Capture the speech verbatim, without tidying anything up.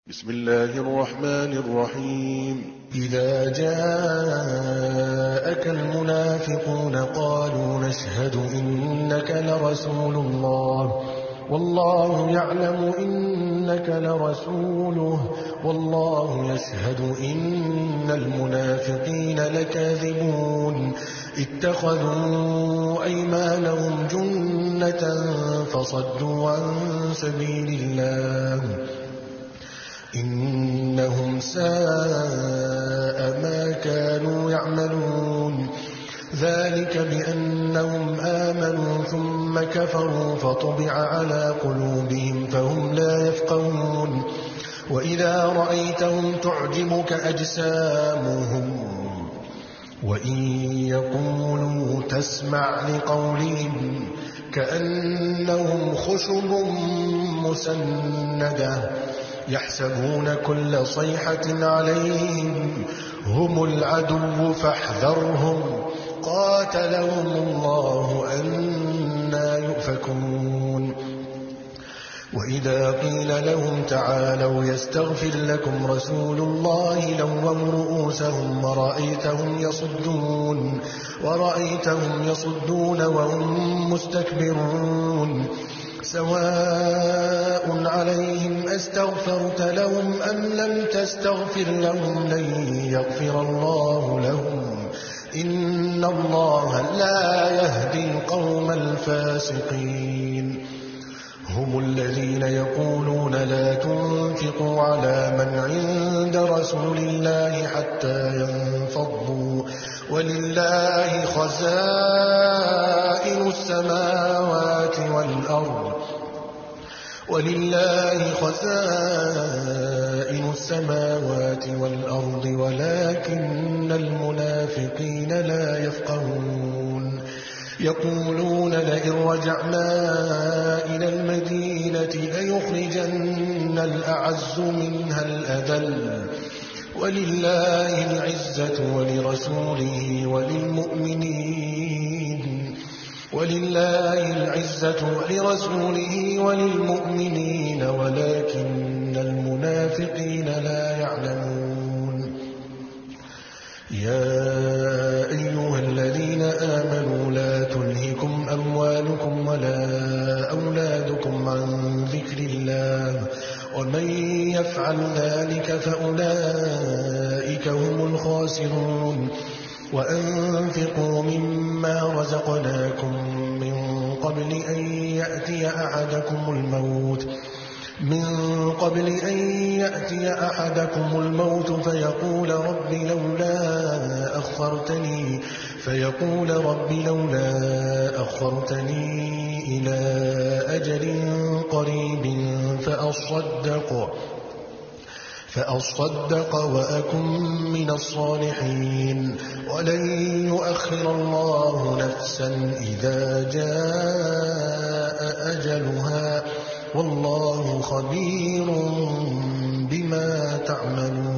بسم الله الرحمن الرحيم إذا جاءك المنافقون قالوا نشهد إنك لرسول الله والله يعلم إنك لرسوله والله يشهد إن المنافقين لكاذبون اتخذوا أيمانهم جنة فصدوا عن سبيل الله إنهم ساء ما كانوا يعملون ذلك بأنهم آمنوا ثم كفروا فطبع على قلوبهم فهم لا يفقهون وإذا رأيتهم تعجبك أجسامهم وإن يقولوا تسمع لقولهم كأنهم خشب مسندة يحسبون كل صيحة عليهم هم العدو فاحذرهم قاتلهم الله أنى يؤفكون وإذا قيل لهم تعالوا يستغفر لكم رسول الله لووا رؤوسهم ورأيتهم يصدون ورأيتهم يصدون وهم مستكبرون سواء عليهم أستغفرت لهم أم لم تستغفر لهم لن يغفر الله لهم إن الله لا يهدي القوم الفاسقين هم الذين يقولون لا تنفقوا على من عند رسول الله حتى ينفضوا ولله خزائن السماوات والأرض ولله خزائن السماوات والأرض ولكن المنافقين لا يفقهون يقولون لئن رجعنا إلى المدينة ليخرجن الأعز منها الأذل ولله العزة ولرسوله وللمؤمنين ولله العزة ولرسوله وللمؤمنين ولكن المنافقين لا يعلمون يا أيها الذين آمنوا لا تلهكم أموالكم ولا أولادكم عن ذكر الله ومن يفعل ذلك فأولئك هم الخاسرون وأنفقوا مما رزقناكم من قبل أن يأتي أحدكم الموت من قبل أن يأتي أحدكم الموت فيقول رب لولا أخرتني فيقول رب لولا أخرتني إلى أجل قريب فأصدق فأصدق وأكن من الصالحين ولن يؤخر الله نفسا إذا جاء أجلها والله خبير بما تعملون